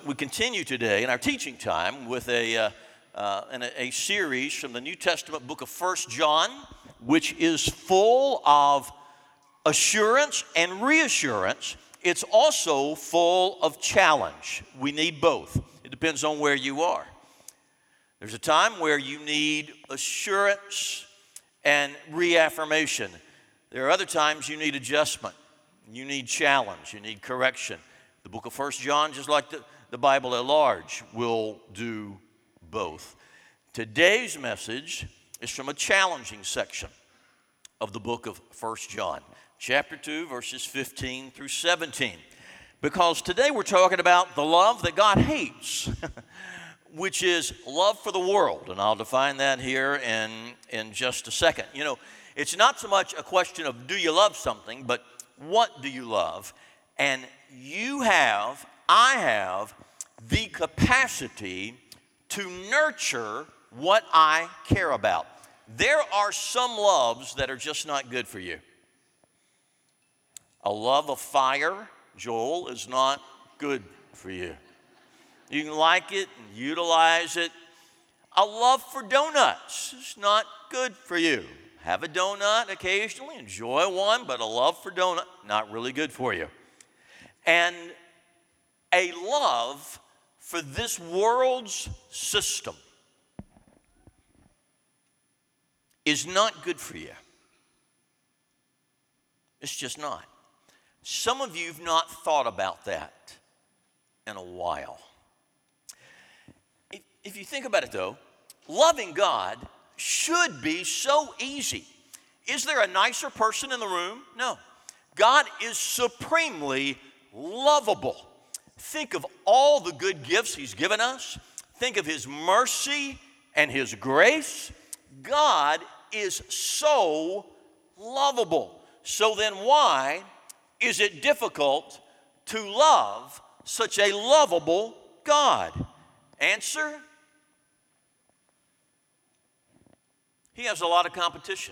we continue today in our teaching time with a series from the New Testament book of 1 John, which is full of assurance and reassurance. It's also full of challenge. We need both. It depends on where you are. There's a time where you need assurance and reaffirmation. There are other times you need adjustment. You need challenge. You need correction. The book of 1 John, just like the Bible at large, will do both. Today's message is from a challenging section of the book of 1 John, chapter 2, verses 15 through 17. Because today we're talking about the love that God hates, which is love for the world. And I'll define that here in just a second. You know, it's not so much a question of do you love something, but what do you love? And I have the capacity to nurture what I care about. There are some loves that are just not good for you. A love of fire, Joel, is not good for you. You can like it and utilize it. A love for donuts is not good for you. Have a donut occasionally, enjoy one, but a love for donut, not really good for you. And a love for this world's system is not good for you. It's just not. Some of you have not thought about that in a while. If you think about it though, loving God should be so easy. Is there a nicer person in the room? No. God is supremely lovable. Think of all the good gifts He's given us. Think of His mercy and His grace. God is so lovable. So then why is it difficult to love such a lovable God? Answer: He has a lot of competition.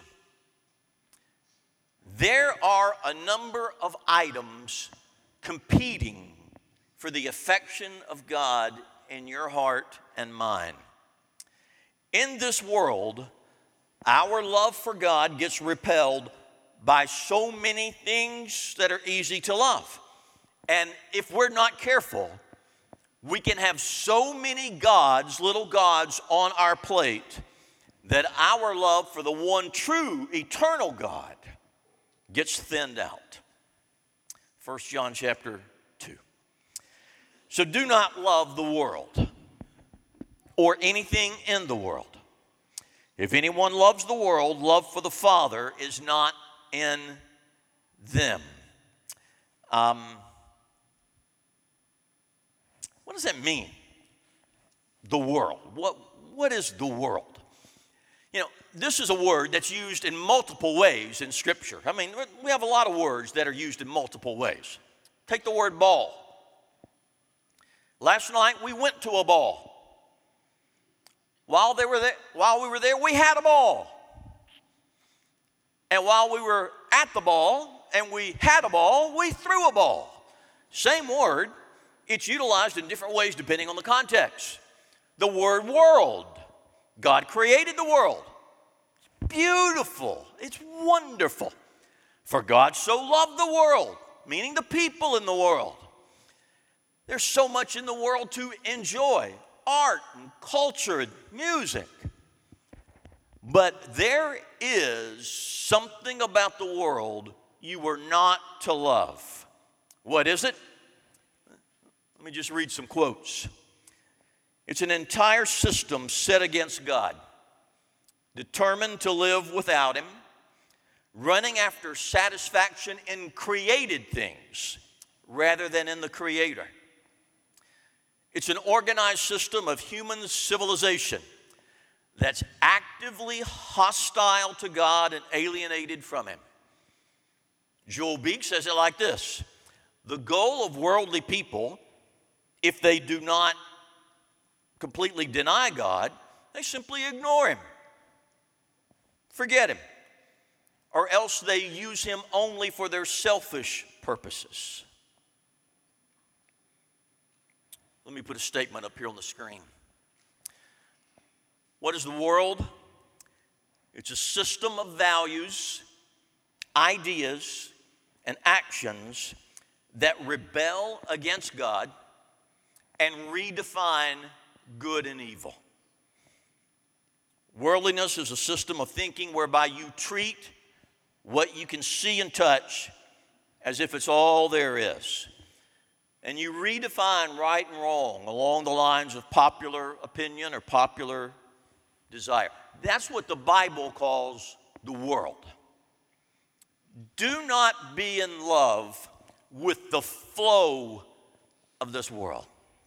There are a number of items competing for the affection of God in your heart and mine. In this world, our love for God gets repelled by so many things that are easy to love. And if we're not careful, we can have so many gods, little gods, on our plate that our love for the one true, eternal God gets thinned out. 1 John chapter 2. So do not love the world or anything in the world. If anyone loves the world, love for the Father is not in them. What does that mean? The world. What is the world? You know, this is a word that's used in multiple ways in Scripture. I mean, we have a lot of words that are used in multiple ways. Take the word ball. Last night we went to a ball. While we were there, we had a ball. And while we were at the ball and we had a ball, we threw a ball. Same word, it's utilized in different ways depending on the context. The word world. God created the world. It's beautiful. It's wonderful. For God so loved the world, meaning the people in the world. There's so much in the world to enjoy. Art and culture and music. But there is something about the world you were not to love. What is it? Let me just read some quotes. It's an entire system set against God, determined to live without Him, running after satisfaction in created things rather than in the Creator. It's an organized system of human civilization that's actively hostile to God and alienated from Him. Joel Beek says it like this: the goal of worldly people, if they do not completely deny God, they simply ignore Him, forget Him, or else they use Him only for their selfish purposes. Let me put a statement up here on the screen. What is the world? It's a system of values, ideas, and actions that rebel against God and redefine good and evil. Worldliness is a system of thinking whereby you treat what you can see and touch as if it's all there is. And you redefine right and wrong along the lines of popular opinion or popular desire. That's what the Bible calls the world. Do not be in love with the flow of this world.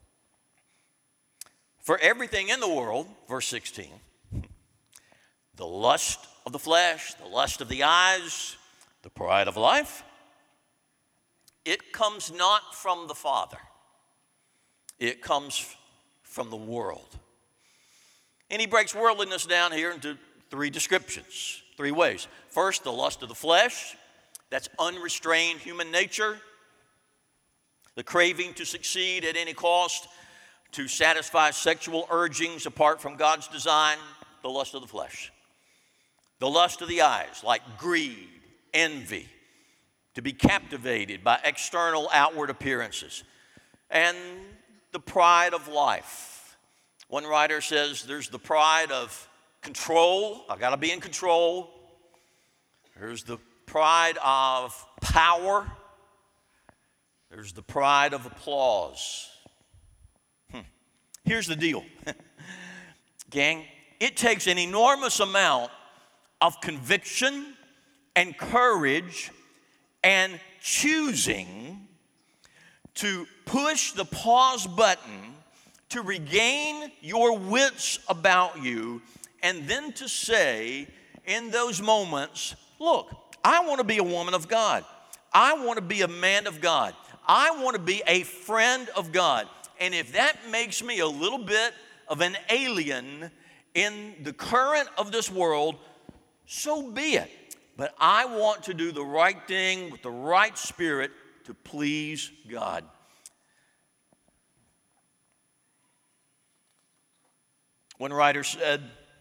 For everything in the world, verse 16, the lust of the flesh, the lust of the eyes, the pride of life, it comes not from the Father. It comes from the world. And he breaks worldliness down here into three descriptions, three ways. First, the lust of the flesh. That's unrestrained human nature. The craving to succeed at any cost, to satisfy sexual urgings apart from God's design, the lust of the flesh. The lust of the eyes, like greed, envy, to be captivated by external outward appearances. And the pride of life. One writer says there's the pride of control. I got to be in control. There's the pride of power. There's the pride of applause. Here's the deal, gang. It takes an enormous amount of conviction and courage and choosing to push the pause button, to regain your wits about you, and then to say in those moments, look, I want to be a woman of God. I want to be a man of God. I want to be a friend of God. And if that makes me a little bit of an alien in the current of this world, so be it. But I want to do the right thing with the right spirit to please God. One writer said,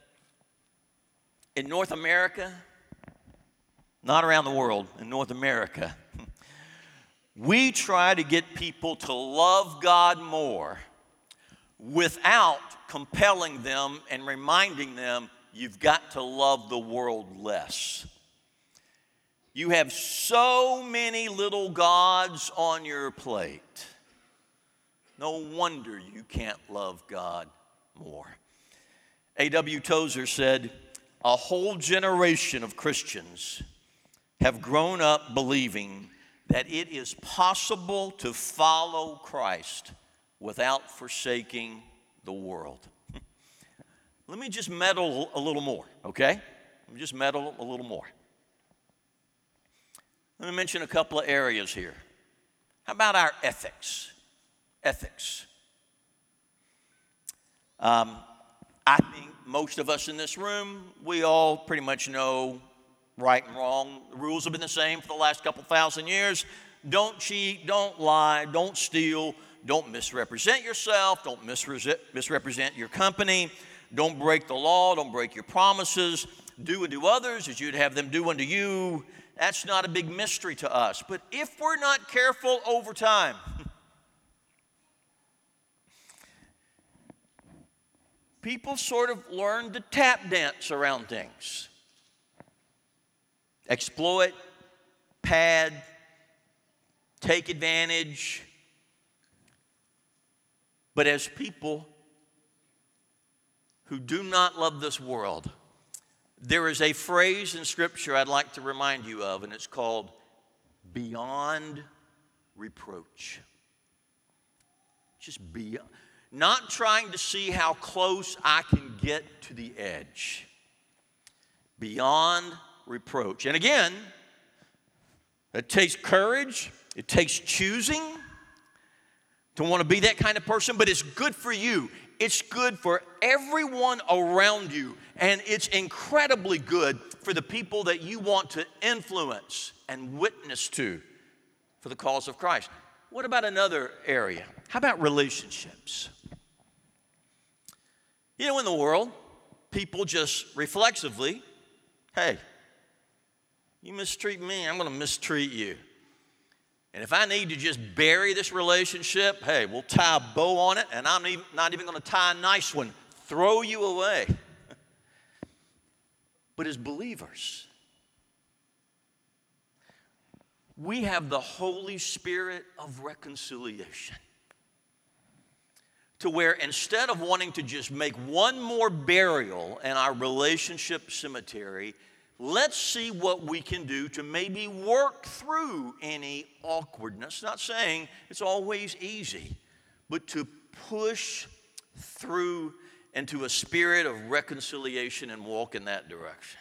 in North America, not around the world, in North America, we try to get people to love God more without compelling them and reminding them you've got to love the world less. You have so many little gods on your plate. No wonder you can't love God more. A.W. Tozer said, a whole generation of Christians have grown up believing that it is possible to follow Christ without forsaking the world. Let me just meddle a little more, okay? Let me just meddle a little more. Let me mention a couple of areas here. How about our ethics? Ethics. I think most of us in this room, we all pretty much know right and wrong. The rules have been the same for the last couple thousand years. Don't cheat, don't lie, don't steal, don't misrepresent yourself, don't misrepresent your company, don't break the law, don't break your promises, do unto others as you'd have them do unto you. That's not a big mystery to us. But if we're not careful over time, people sort of learn to tap dance around things. Exploit, pad, take advantage. But as people who do not love this world, there is a phrase in Scripture I'd like to remind you of, and it's called beyond reproach. Just beyond. Not trying to see how close I can get to the edge. Beyond reproach. And again, it takes courage, it takes choosing to want to be that kind of person, but it's good for you. It's good for everyone around you, and it's incredibly good for the people that you want to influence and witness to for the cause of Christ. what about another area? How about relationships? You know, in the world, people just reflexively, hey, you mistreat me, I'm going to mistreat you. And if I need to just bury this relationship, hey, we'll tie a bow on it, and I'm not even going to tie a nice one, throw you away. But as believers, we have the Holy Spirit of reconciliation. To where instead of wanting to just make one more burial in our relationship cemetery, let's see what we can do to maybe work through any awkwardness. Not saying it's always easy, but to push through into a spirit of reconciliation and walk in that direction.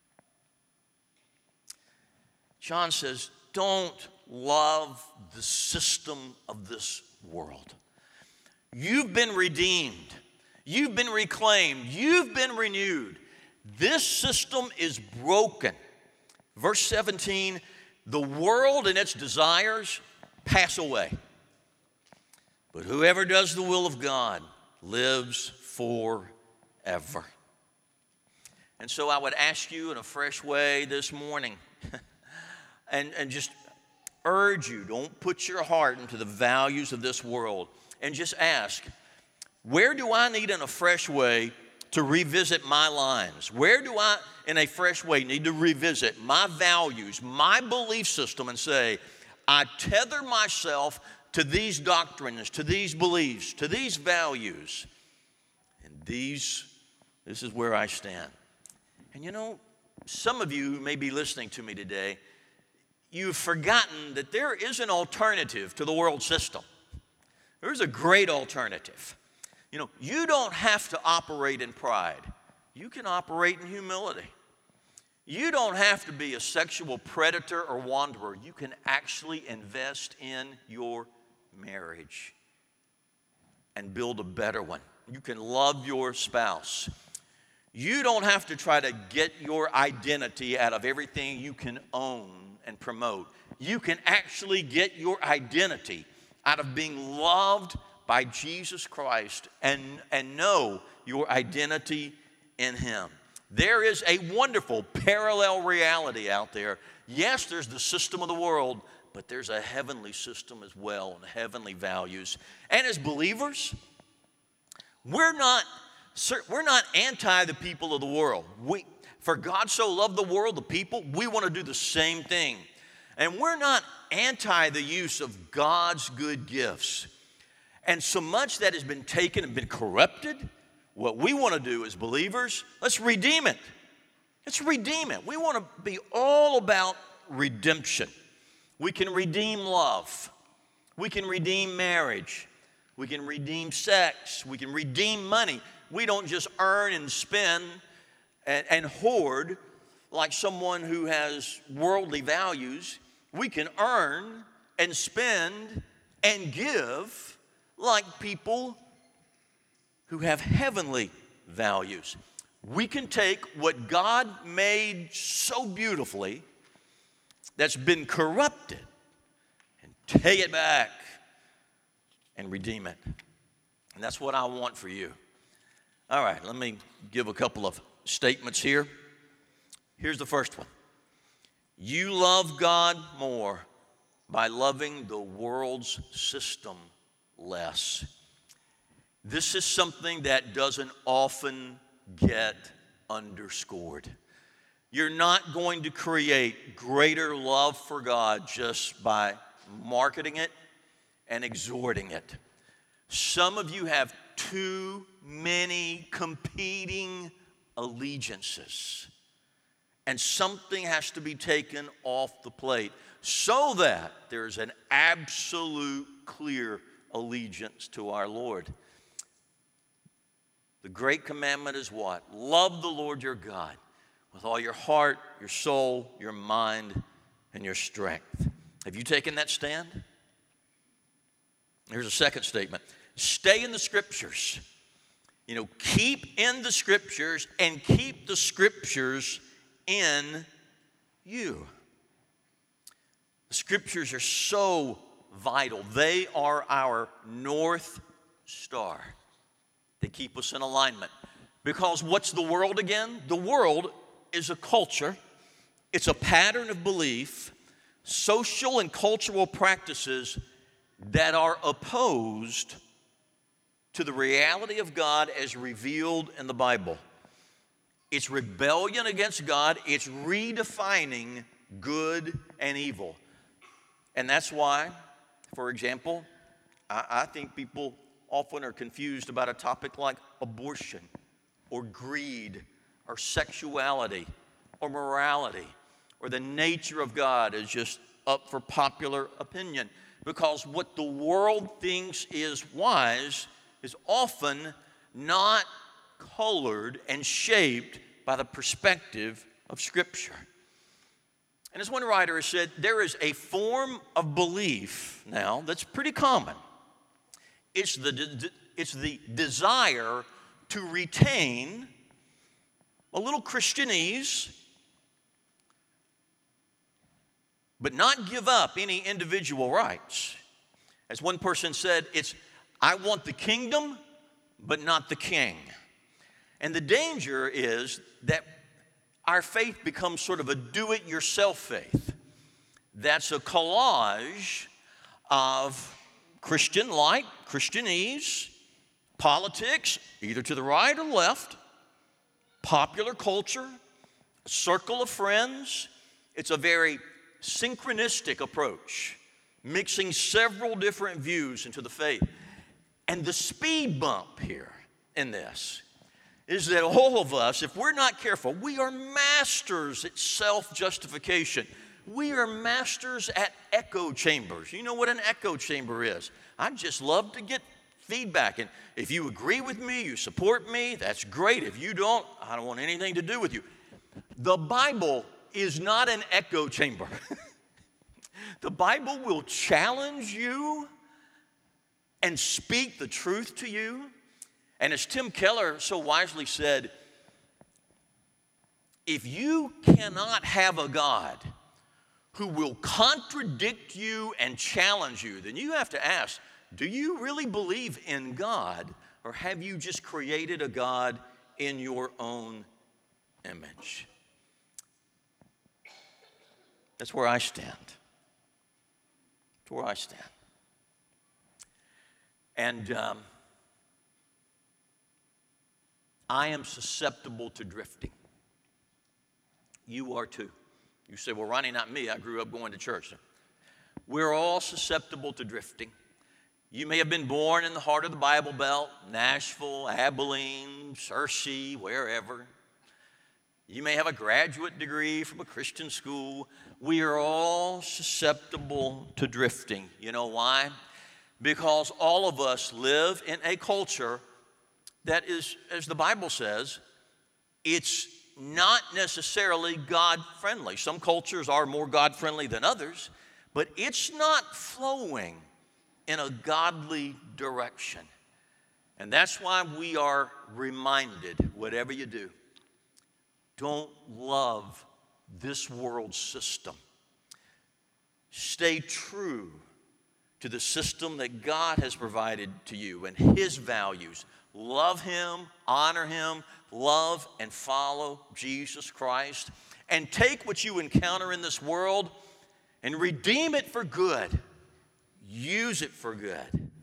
John says, don't love the system of this world. You've been redeemed. You've been reclaimed. You've been renewed. This system is broken. Verse 17, the world and its desires pass away. But whoever does the will of God lives forever. And so I would ask you in a fresh way this morning and just urge you, don't put your heart into the values of this world. And just ask, where do I need in a fresh way to revisit my lines? Where do I, in a fresh way, need to revisit my values, my belief system, and say, I tether myself to these doctrines, to these beliefs, to these values, and this is where I stand. And you know, some of you may be listening to me today, you've forgotten that there is an alternative to the world system. There's a great alternative. You know, you don't have to operate in pride. You can operate in humility. You don't have to be a sexual predator or wanderer. You can actually invest in your marriage and build a better one. You can love your spouse. You don't have to try to get your identity out of everything you can own and promote. You can actually get your identity out of being loved by Jesus Christ and know your identity in Him. There is a wonderful parallel reality out there. Yes, there's the system of the world, but there's a heavenly system as well and heavenly values. And as believers, we're not anti the people of the world. For God so loved the world, the people, we want to do the same thing. And we're not anti the use of God's good gifts. And so much that has been taken and been corrupted, what we want to do as believers, let's redeem it. Let's redeem it. We want to be all about redemption. We can redeem love. We can redeem marriage. We can redeem sex. We can redeem money. We don't just earn and spend and hoard like someone who has worldly values. We can earn and spend and give like people who have heavenly values. We can take what God made so beautifully that's been corrupted and take it back and redeem it. And that's what I want for you. All right, let me give a couple of statements here. Here's the first one. You love God more by loving the world's system less. This is something that doesn't often get underscored. You're not going to create greater love for God just by marketing it and exhorting it. Some of you have too many competing allegiances. And something has to be taken off the plate so that there's an absolute clear allegiance to our Lord. The great commandment is what? Love the Lord your God with all your heart, your soul, your mind, and your strength. Have you taken that stand? Here's a second statement. Stay in the Scriptures. You know, keep in the Scriptures and keep the Scriptures in you. The Scriptures are so vital. They are our North Star. They keep us in alignment. Because what's the world again? The world is a culture. It's a pattern of belief, social and cultural practices that are opposed to the reality of God as revealed in the Bible. It's rebellion against God. It's redefining good and evil. And that's why, for example, I think people often are confused about a topic like abortion or greed or sexuality or morality or the nature of God is just up for popular opinion. Because what the world thinks is wise is often not colored and shaped by the perspective of Scripture. And as one writer has said, there is a form of belief now that's pretty common. It's the desire to retain a little Christianese, but not give up any individual rights. As one person said, it's, I want the kingdom, but not the king. And the danger is that our faith becomes sort of a do-it-yourself faith. That's a collage of Christian light, Christianese, politics, either to the right or left, popular culture, a circle of friends. It's a very synchronistic approach, mixing several different views into the faith. And the speed bump here in this is that all of us, if we're not careful, we are masters at self-justification. We are masters at echo chambers. You know what an echo chamber is? I just love to get feedback. And if you agree with me, you support me, that's great. If you don't, I don't want anything to do with you. The Bible is not an echo chamber. The Bible will challenge you and speak the truth to you. And as Tim Keller so wisely said, if you cannot have a God who will contradict you and challenge you, then you have to ask, do you really believe in God, or have you just created a God in your own image? That's where I stand. That's where I stand. And I am susceptible to drifting. You are too. You say, well, Ronnie, not me. I grew up going to church. We're all susceptible to drifting. You may have been born in the heart of the Bible Belt, Nashville, Abilene, Searcy, wherever. You may have a graduate degree from a Christian school. We are all susceptible to drifting. You know why? Because all of us live in a culture that is, as the Bible says, it's not necessarily God-friendly. Some cultures are more God-friendly than others, but it's not flowing in a godly direction. And that's why we are reminded, whatever you do, don't love this world system. Stay true to the system that God has provided to you and His values. Love Him, honor Him, love and follow Jesus Christ, and take what you encounter in this world and redeem it for good. Use it for good.